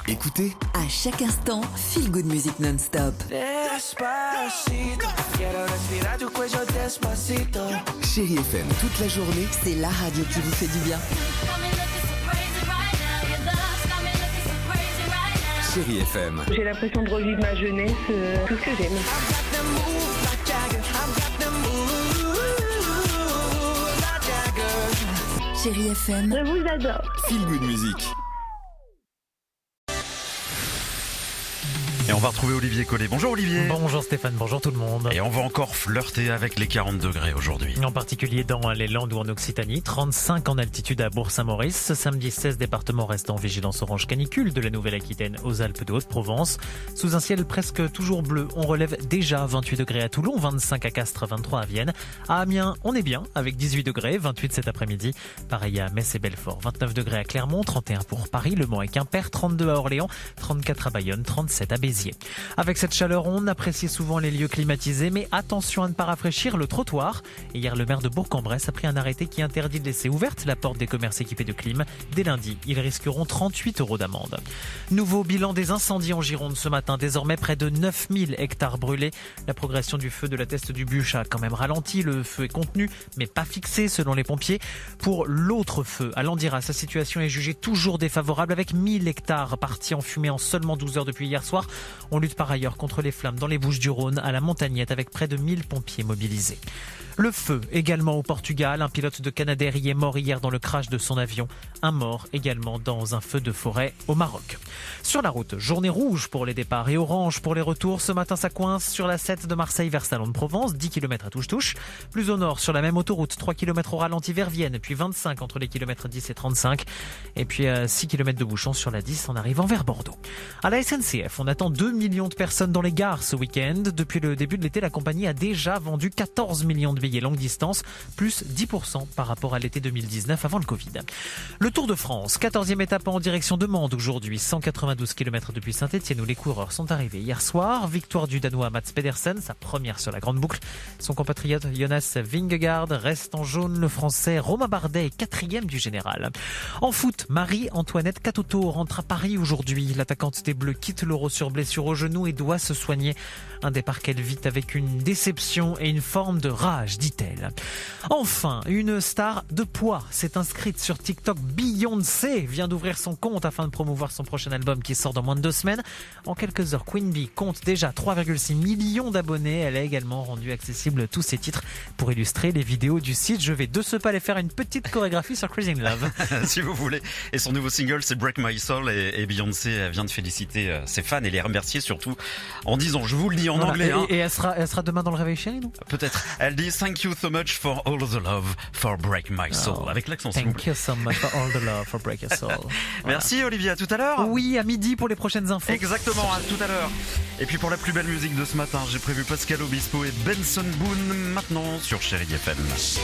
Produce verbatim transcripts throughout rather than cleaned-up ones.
Écoutez, à chaque instant, Feel Good Music non-stop. Chérie F M, toute la journée, c'est la radio qui vous fait du bien. Chérie F M. J'ai l'impression de revivre ma jeunesse, euh, tout ce que j'aime. Chérie F M. Je vous adore. Feel Good Music. Et on va retrouver Olivier Collet. Bonjour Olivier. Bonjour Stéphane, bonjour tout le monde. Et on va encore flirter avec les quarante degrés aujourd'hui. En particulier dans les Landes ou en Occitanie, trente-cinq en altitude à Bourg-Saint-Maurice. Ce samedi, seize départements restent en vigilance orange canicule de la Nouvelle-Aquitaine aux Alpes de Haute-Provence. Sous un ciel presque toujours bleu, on relève déjà vingt-huit degrés à Toulon, vingt-cinq à Castres, vingt-trois à Vienne. À Amiens, on est bien avec dix-huit degrés, vingt-huit cet après-midi. Pareil à Metz et Belfort, vingt-neuf degrés à Clermont, trente et un pour Paris, Le Mans et Quimper, trente-deux à Orléans, trente-quatre à Bayonne, trente-sept à Béziers. Avec cette chaleur, on apprécie souvent les lieux climatisés, mais attention à ne pas rafraîchir le trottoir. Et hier, le maire de Bourg-en-Bresse a pris un arrêté qui interdit de laisser ouverte la porte des commerces équipés de clim. Dès lundi, ils risqueront trente-huit euros d'amende. Nouveau bilan des incendies en Gironde ce matin. Désormais, près de neuf mille hectares brûlés. La progression du feu de la Teste du Bûche a quand même ralenti. Le feu est contenu, mais pas fixé selon les pompiers. Pour l'autre feu, à Landiras, sa situation est jugée toujours défavorable avec mille hectares partis en fumée en seulement douze heures depuis hier soir. On lutte par ailleurs contre les flammes dans les Bouches-du-Rhône, à la Montagnette, avec près de mille pompiers mobilisés. Le feu également au Portugal. Un pilote de Canadair y est mort hier dans le crash de son avion. Un mort également dans un feu de forêt au Maroc. Sur la route, journée rouge pour les départs et orange pour les retours. Ce matin, ça coince sur la sept de Marseille vers Salon-de-Provence, dix kilomètres à touche-touche. Plus au nord, sur la même autoroute, trois kilomètres au ralenti vers Vienne, puis vingt-cinq entre les kilomètres dix et trente-cinq. Et puis euh, six kilomètres de bouchons sur la dix en arrivant vers Bordeaux. À la S N C F, on attend deux millions de personnes dans les gares ce week-end. Depuis le début de l'été, la compagnie a déjà vendu quatorze millions de billets longue distance, plus dix pour cent par rapport à l'été deux mille dix-neuf avant le Covid. Le Tour de France, quatorzième étape en direction de Mende aujourd'hui, cent quatre-vingt-douze kilomètres depuis Saint-Etienne où les coureurs sont arrivés hier soir. Victoire du Danois Mats Pedersen, sa première sur la grande boucle. Son compatriote Jonas Vingegaard reste en jaune. Le Français Romain Bardet est quatrième du général. En foot, Marie-Antoinette Katoto rentre à Paris aujourd'hui. L'attaquante des Bleus quitte l'Euro sur blessure au genou et doit se soigner. Un départ qu'elle vit avec une déception et une forme de rage, dit-elle. Enfin, une star de poids s'est inscrite sur TikTok. Beyoncé vient d'ouvrir son compte afin de promouvoir son prochain album qui sort dans moins de deux semaines. En quelques heures, Queen Bee compte déjà trois virgule six millions d'abonnés. Elle a également rendu accessible tous ses titres pour illustrer les vidéos du site. Je vais de ce pas aller faire une petite chorégraphie sur Crazy in Love. Si vous voulez. Et son nouveau single, c'est Break My Soul. Et, et Beyoncé vient de féliciter ses fans et les remercier surtout en disant, je vous le dis en voilà. anglais. Et, hein. et elle, sera, elle sera demain dans le Réveil Chéri, non? Peut-être. Elle dit Thank you so much for all the love for Break My Soul. Oh, avec l'accent, s'il vous Thank plaît. you so much for all the love for Break Your Soul. Voilà. Merci Olivier, à tout à l'heure. Oui, à midi pour les prochaines infos. Exactement, à tout à l'heure. Et puis pour la plus belle musique de ce matin, j'ai prévu Pascal Obispo et Benson Boone maintenant sur Chérie F M.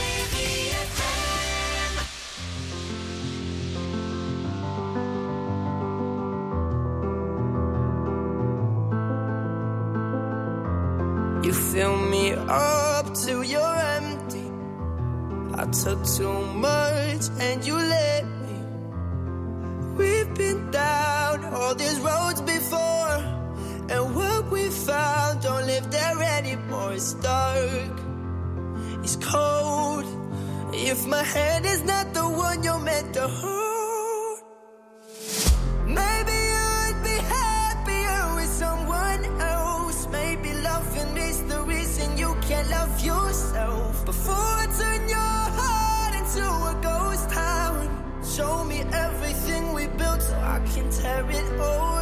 You fill me up till you're empty. I took too much and you let me. We've been down all these roads before, and what we found don't live there anymore. It's dark, it's cold. If my hand is not the one you're meant to hold, maybe I'd be happier with someone else. Maybe loving is the reason you can't love yourself. Before I turn your heart into a ghost town, show me everything we built so I can tear it all